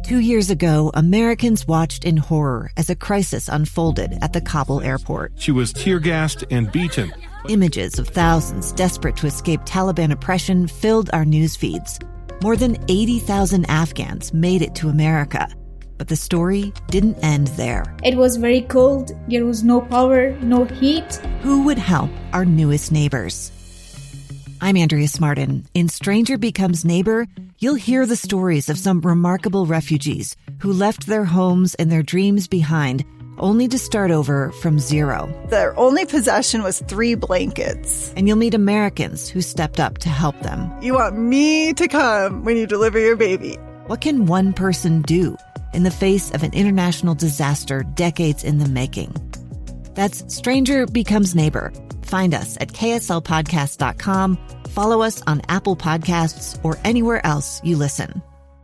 2 years ago, Americans watched in horror as a crisis unfolded at the Kabul airport. She was tear-gassed and beaten. Images of thousands desperate to escape Taliban oppression filled our news feeds. More than 80,000 Afghans made it to America. But the story didn't end there. It was very cold. There was no power, no heat. Who would help our newest neighbors? I'm Andrea Smartin. In Stranger Becomes Neighbor, you'll hear the stories of some remarkable refugees who left their homes and their dreams behind, only to start over from zero. Their only possession was 3 blankets. And you'll meet Americans who stepped up to help them. You want me to come when you deliver your baby. What can one person do in the face of an international disaster decades in the making? That's Stranger Becomes Neighbor. Find us at kslpodcast.com. Follow us on Apple Podcasts or anywhere else you listen.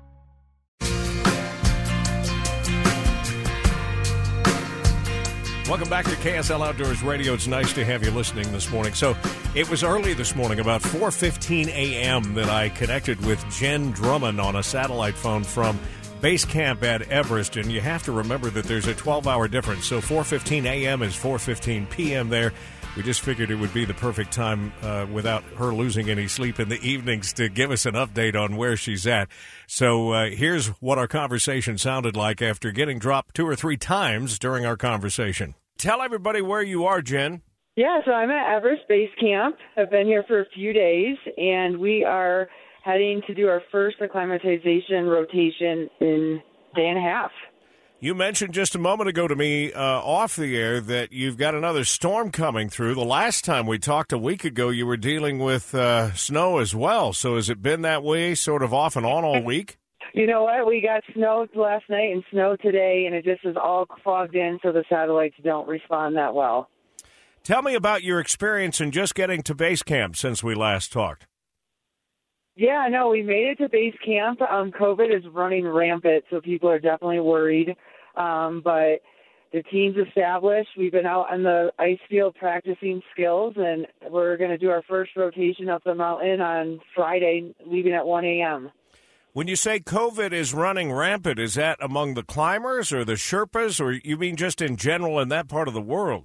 Welcome back to KSL Outdoors Radio. It's nice to have you listening this morning. So it was early this morning, about 4:15 a.m., that I connected with Jen Drummond on a satellite phone from base camp at Everest. And you have to remember that there's a 12-hour difference. So 4:15 a.m. is 4:15 p.m. there. We just figured it would be the perfect time without her losing any sleep in the evenings to give us an update on where she's at. So here's what our conversation sounded like after getting dropped 2 or 3 times during our conversation. Tell everybody where you are, Jen. Yeah, so I'm at Everest Base Camp. I've been here for a few days, and we are heading to do our first acclimatization rotation in a day and a half. You mentioned just a moment ago to me off the air that you've got another storm coming through. The last time we talked a week ago, you were dealing with snow as well. So has it been that way sort of off and on all week? You know what? We got snow last night and snow today, and it just is all fogged in so the satellites don't respond that well. Tell me about your experience in just getting to base camp since we last talked. Yeah, no, we made it to base camp. COVID is running rampant, so people are definitely worried. But the team's established. We've been out on the ice field practicing skills, and we're going to do our first rotation up the mountain on Friday, leaving at 1 a.m. When you say COVID is running rampant, is that among the climbers or the Sherpas, or you mean just in general in that part of the world?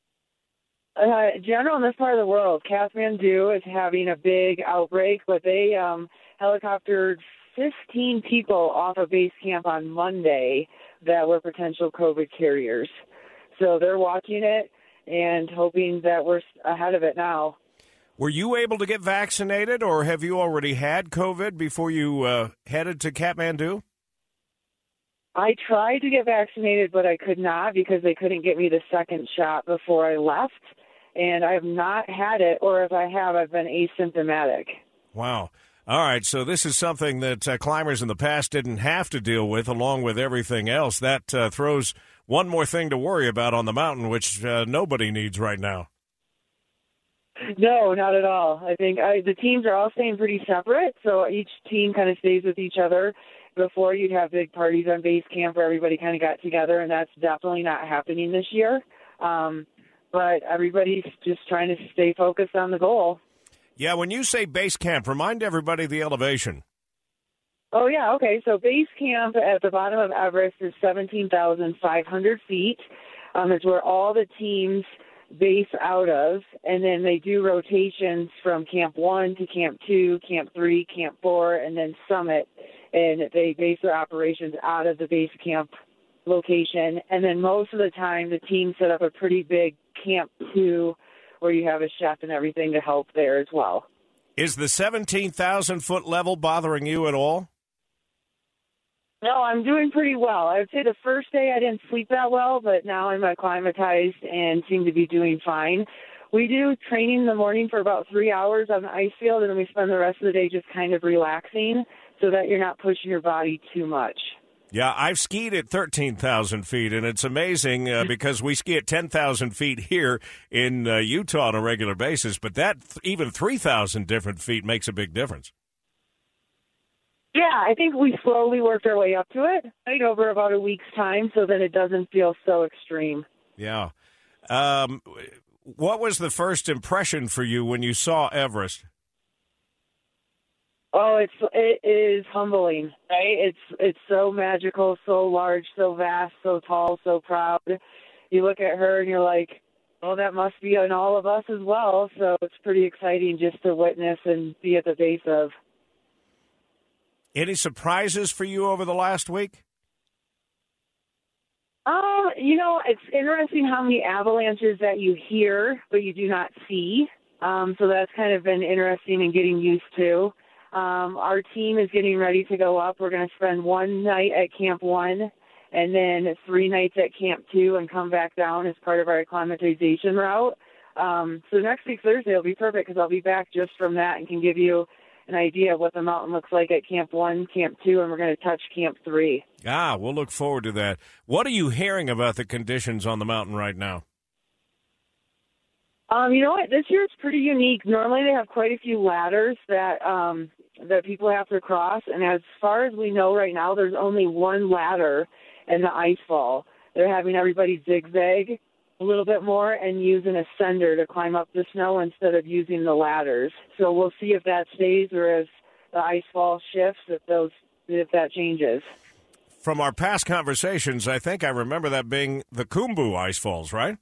General in this part of the world, Kathmandu is having a big outbreak, but they helicoptered 15 people off of base camp on Monday that were potential COVID carriers. So they're watching it and hoping that we're ahead of it now. Were you able to get vaccinated, or have you already had COVID before you headed to Kathmandu? I tried to get vaccinated, but I could not because they couldn't get me the second shot before I left. And I have not had it, or if I have, I've been asymptomatic. Wow. All right, so this is something that climbers in the past didn't have to deal with, along with everything else. That throws one more thing to worry about on the mountain, which nobody needs right now. No, not at all. I think the teams are all staying pretty separate, so each team kind of stays with each other. Before, you'd have big parties on base camp where everybody kind of got together, and that's definitely not happening this year. But everybody's just trying to stay focused on the goal. Yeah, when you say base camp, remind everybody the elevation. Oh, yeah, okay. So base camp at the bottom of Everest is 17,500 feet. It's where all the teams base out of, and then they do rotations from Camp 1 to Camp 2, Camp 3, Camp 4, and then Summit. And they base their operations out of the base camp location. And then most of the time, the team set up a pretty big Camp 2 where you have a chef and everything to help there as well. Is the 17,000-foot level bothering you at all? No, I'm doing pretty well. I would say the first day I didn't sleep that well, but now I'm acclimatized and seem to be doing fine. We do training in the morning for about 3 hours on the ice field, and then we spend the rest of the day just kind of relaxing so that you're not pushing your body too much. Yeah, I've skied at 13,000 feet, and it's amazing because we ski at 10,000 feet here in Utah on a regular basis, but that even 3,000 different feet makes a big difference. Yeah, I think we slowly worked our way up to it right over about a week's time so that it doesn't feel so extreme. Yeah. What was the first impression for you when you saw Everest? Oh, it is humbling, right? It's so magical, so large, so vast, so tall, so proud. You look at her and you're like, oh, that must be in all of us as well. So it's pretty exciting just to witness and be at the base of. Any surprises for you over the last week? It's interesting how many avalanches that you hear, but you do not see. So that's kind of been interesting and getting used to. Our team is getting ready to go up. We're going to spend one night at Camp 1 and then 3 nights at Camp 2 and come back down as part of our acclimatization route. So next week, Thursday, will be perfect because I'll be back just from that and can give you an idea of what the mountain looks like at Camp 1, Camp 2, and we're going to touch Camp 3. We'll look forward to that. What are you hearing about the conditions on the mountain right now? You know what? This year it's pretty unique. Normally they have quite a few ladders that people have to cross, and as far as we know right now, there's only one ladder in the ice fall. They're having everybody zigzag a little bit more and use an ascender to climb up the snow instead of using the ladders. So we'll see if that stays or as the ice fall shifts, if that changes. From our past conversations, I think I remember that being the Khumbu Ice Falls, right?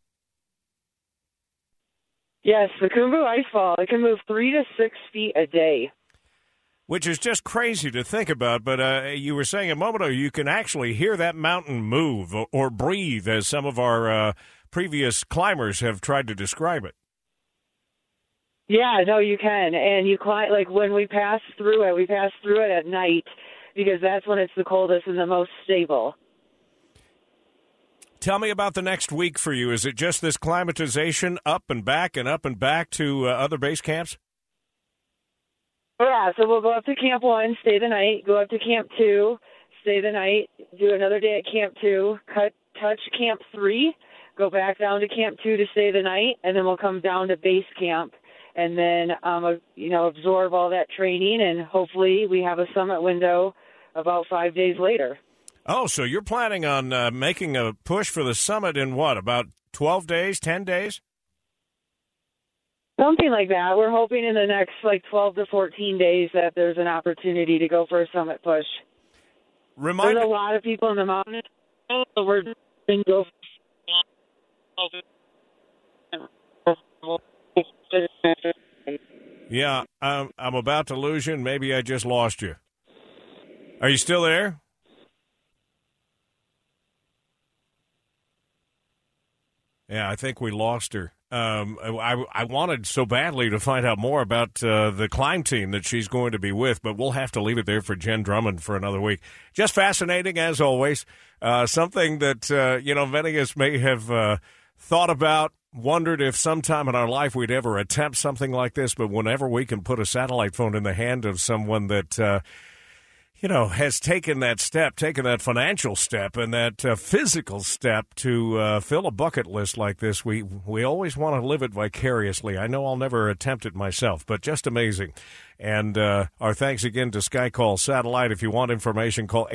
Yes, the Khumbu Ice Fall. It can move 3 to 6 feet a day. Which is just crazy to think about, but you were saying a moment ago you can actually hear that mountain move or breathe, as some of our previous climbers have tried to describe it. Yeah, no, you can. And you climb, like when we pass through it at night because that's when it's the coldest and the most stable. Tell me about the next week for you. Is it just this climatization up and back to other base camps? Yeah, so we'll go up to Camp 1, stay the night, go up to Camp 2, stay the night, do another day at Camp 2, touch Camp 3, go back down to Camp 2 to stay the night, and then we'll come down to base camp and then, absorb all that training, and hopefully we have a summit window about 5 days later. Oh, so you're planning on making a push for the summit in what, about 12 days, 10 days? Something like that. We're hoping in the next 12 to 14 days that there's an opportunity to go for a summit push. There's a lot of people in the mountain, so we're going to go. Yeah, I'm about to lose you, and maybe I just lost you. Are you still there? Yeah, I think we lost her. I wanted so badly to find out more about the climb team that she's going to be with, but we'll have to leave it there for Jen Drummond for another week. Just fascinating, as always. Something that, many of us may have thought about, wondered if sometime in our life we'd ever attempt something like this, but whenever we can put a satellite phone in the hand of someone that has taken that step, taken that financial step and that physical step to fill a bucket list like this, we always want to live it vicariously. I know I'll never attempt it myself, but just amazing. And our thanks again to SkyCall Satellite. If you want information, call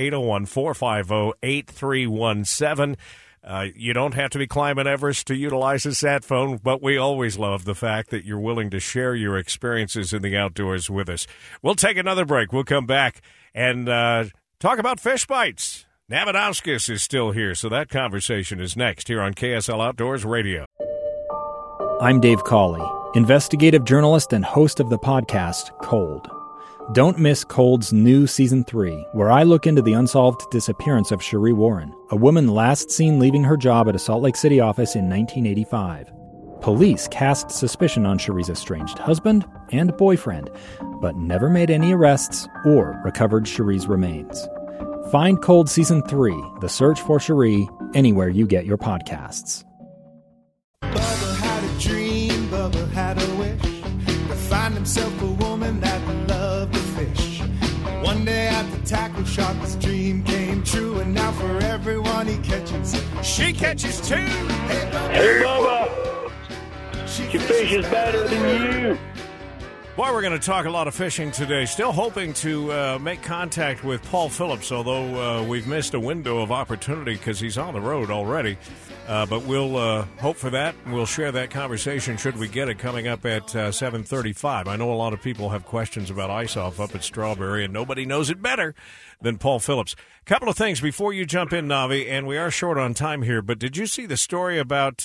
801-450-8317. You don't have to be climbing Everest to utilize a sat phone, but we always love the fact that you're willing to share your experiences in the outdoors with us. We'll take another break. We'll come back and talk about fish bites. Navadauskas is still here, so that conversation is next here on KSL Outdoors Radio. I'm Dave Cawley, investigative journalist and host of the podcast Cold. Don't miss Cold's new Season 3, where I look into the unsolved disappearance of Cherie Warren, a woman last seen leaving her job at a Salt Lake City office in 1985. Police cast suspicion on Cherie's estranged husband and boyfriend, but never made any arrests or recovered Cherie's remains. Find Cold Season 3, The Search for Cherie, anywhere you get your podcasts. Bubba had a dream, Bubba had a wish, to find himself a woman that loved to fish. One day at the tackle shop, his dream came true, and now for everyone he catches, she catches too. Hey, Bubba! She fishes better than you. Boy, we're going to talk a lot of fishing today. Still hoping to make contact with Paul Phillips, although we've missed a window of opportunity because he's on the road already. But we'll hope for that, and we'll share that conversation should we get it coming up at 7:35. I know a lot of people have questions about ice-off up at Strawberry, and nobody knows it better than Paul Phillips. A couple of things before you jump in, Navi, and we are short on time here, but did you see the story about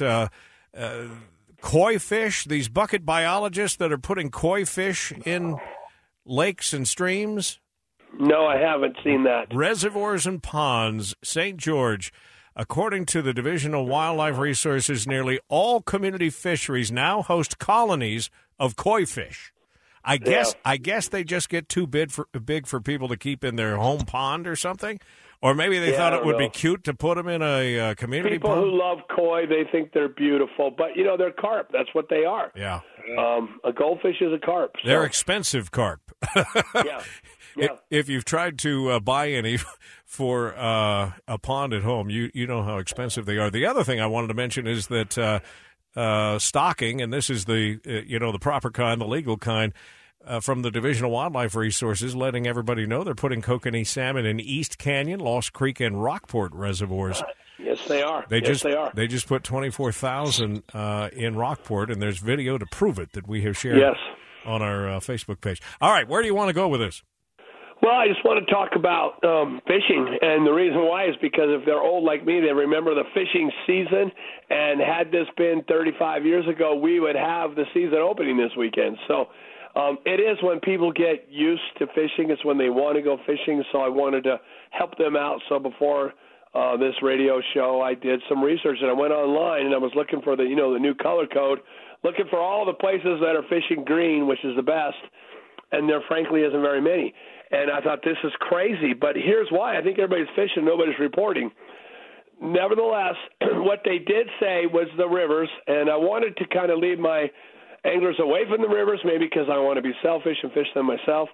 koi fish, these bucket biologists that are putting koi fish in lakes and streams? No, I haven't seen that. Reservoirs and ponds, St. George. According to the Division of Wildlife Resources, nearly all community fisheries now host colonies of koi fish. I guess they just get too big for people to keep in their home pond or something. Or maybe they thought it would be cute to put them in a community pond. People who love koi, they think they're beautiful. But, they're carp. That's what they are. Yeah. A goldfish is a carp. So. They're expensive carp. Yeah. Yeah. If you've tried to buy any for a pond at home, you know how expensive they are. The other thing I wanted to mention is that stocking, and this is the the proper kind, the legal kind, from the Division of Wildlife Resources, letting everybody know they're putting kokanee salmon in East Canyon, Lost Creek, and Rockport reservoirs. Yes, they are. They are. They just put 24,000 in Rockport, and there's video to prove it that we have shared on our Facebook page. All right, where do you want to go with this? Well, I just want to talk about fishing, and the reason why is because if they're old like me, they remember the fishing season, and had this been 35 years ago, we would have the season opening this weekend. So it is when people get used to fishing, it's when they want to go fishing, so I wanted to help them out. So before this radio show, I did some research, and I went online, and I was looking for the new color code, looking for all the places that are fishing green, which is the best, and there frankly isn't very many. And I thought, this is crazy, but here's why. I think everybody's fishing, nobody's reporting. Nevertheless, what they did say was the rivers, and I wanted to kind of lead my anglers away from the rivers, maybe because I want to be selfish and fish them myself.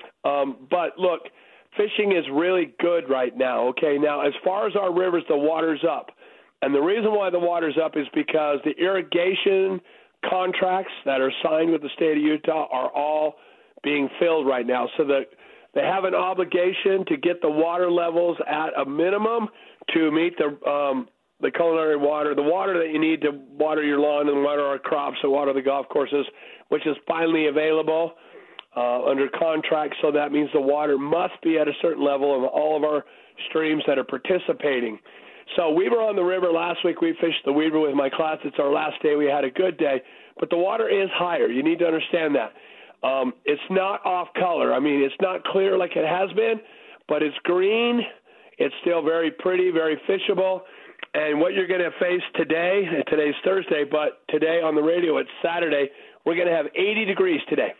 But look, fishing is really good right now, okay? Now, as far as our rivers, the water's up. And the reason why the water's up is because the irrigation contracts that are signed with the state of Utah are all being filled right now. So they have an obligation to get the water levels at a minimum to meet the culinary water, the water that you need to water your lawn and water our crops and water the golf courses, which is finally available under contract. So that means the water must be at a certain level of all of our streams that are participating. So we were on the river last week. We fished the Weaver with my class. It's our last day. We had a good day. But the water is higher. You need to understand that. It's not off color. I mean, it's not clear like it has been, but it's green. It's still very pretty, very fishable. And what you're going to face today, and today's Thursday, but today on the radio, it's Saturday, we're going to have 80 degrees today.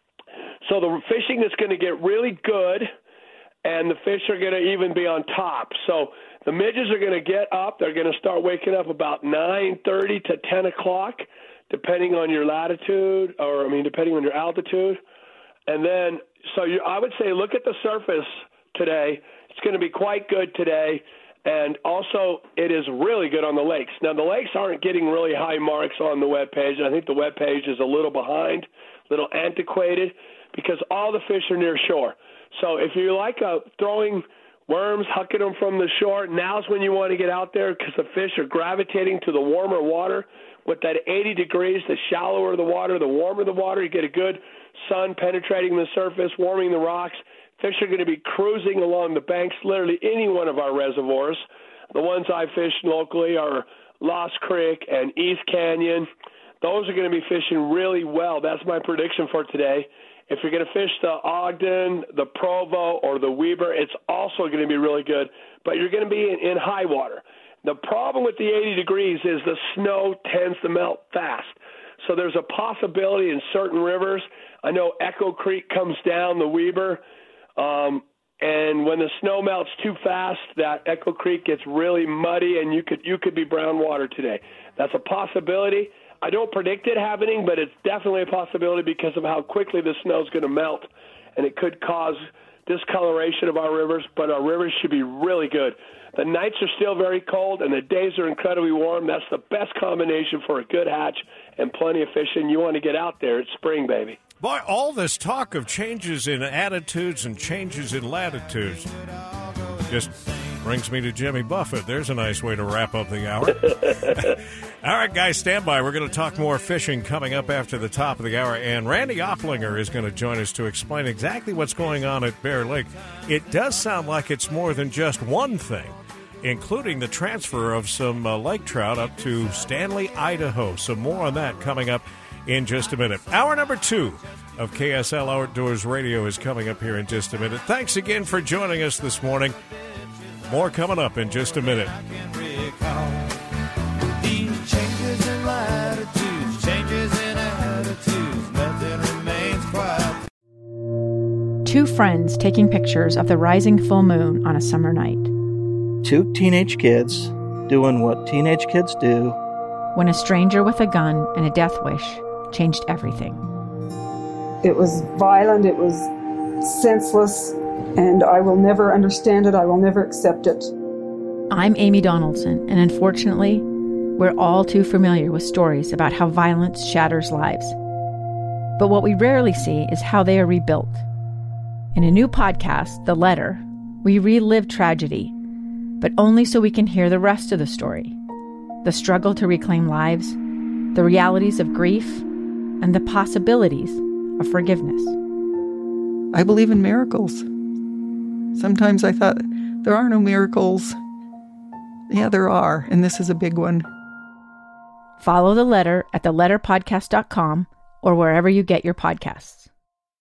So the fishing is going to get really good, and the fish are going to even be on top. So the midges are going to get up. They're going to start waking up about 9:30 to 10 o'clock. Depending on your latitude, depending on your altitude. And then, I would say look at the surface today. It's going to be quite good today. And also, it is really good on the lakes. Now, the lakes aren't getting really high marks on the webpage. I think the webpage is a little behind, a little antiquated, because all the fish are near shore. So if you like throwing worms, hucking them from the shore, now's when you want to get out there because the fish are gravitating to the warmer water. With that 80 degrees, the shallower the water, the warmer the water. You get a good sun penetrating the surface, warming the rocks. Fish are going to be cruising along the banks, literally any one of our reservoirs. The ones I fish locally are Lost Creek and East Canyon. Those are going to be fishing really well. That's my prediction for today. If you're going to fish the Ogden, the Provo, or the Weber, it's also going to be really good. But you're going to be in high water. The problem with the 80 degrees is the snow tends to melt fast. So there's a possibility in certain rivers. I know Echo Creek comes down the Weber, and when the snow melts too fast, that Echo Creek gets really muddy, and you could be brown water today. That's a possibility. I don't predict it happening, but it's definitely a possibility because of how quickly the snow is going to melt, and it could cause discoloration of our rivers, but our rivers should be really good. The nights are still very cold, and the days are incredibly warm. That's the best combination for a good hatch and plenty of fishing. You want to get out there. It's spring, baby. Boy, all this talk of changes in attitudes and changes in latitudes just Brings me to Jimmy Buffett. There's a nice way to wrap up the hour. All right, guys, stand by. We're going to talk more fishing coming up after the top of the hour. And Randy Oplinger is going to join us to explain exactly what's going on at Bear Lake. It does sound like it's more than just one thing, including the transfer of some lake trout up to Stanley, Idaho. So more on that coming up in just a minute. Hour number 2 of KSL Outdoors Radio is coming up here in just a minute. Thanks again for joining us this morning. More coming up in just a minute. These changes in latitudes, changes in attitudes, nothing remains quiet. Two friends taking pictures of the rising full moon on a summer night. Two teenage kids doing what teenage kids do. When a stranger with a gun and a death wish changed everything. It was violent, it was senseless, and I will never understand it, I will never accept it. I'm Amy Donaldson, and unfortunately, we're all too familiar with stories about how violence shatters lives. But what we rarely see is how they are rebuilt. In a new podcast, The Letter, we relive tragedy, but only so we can hear the rest of the story. The struggle to reclaim lives, the realities of grief, and the possibilities of forgiveness. I believe in miracles. Sometimes I thought, there are no miracles. Yeah, there are, and this is a big one. Follow The Letter at theletterpodcast.com or wherever you get your podcasts.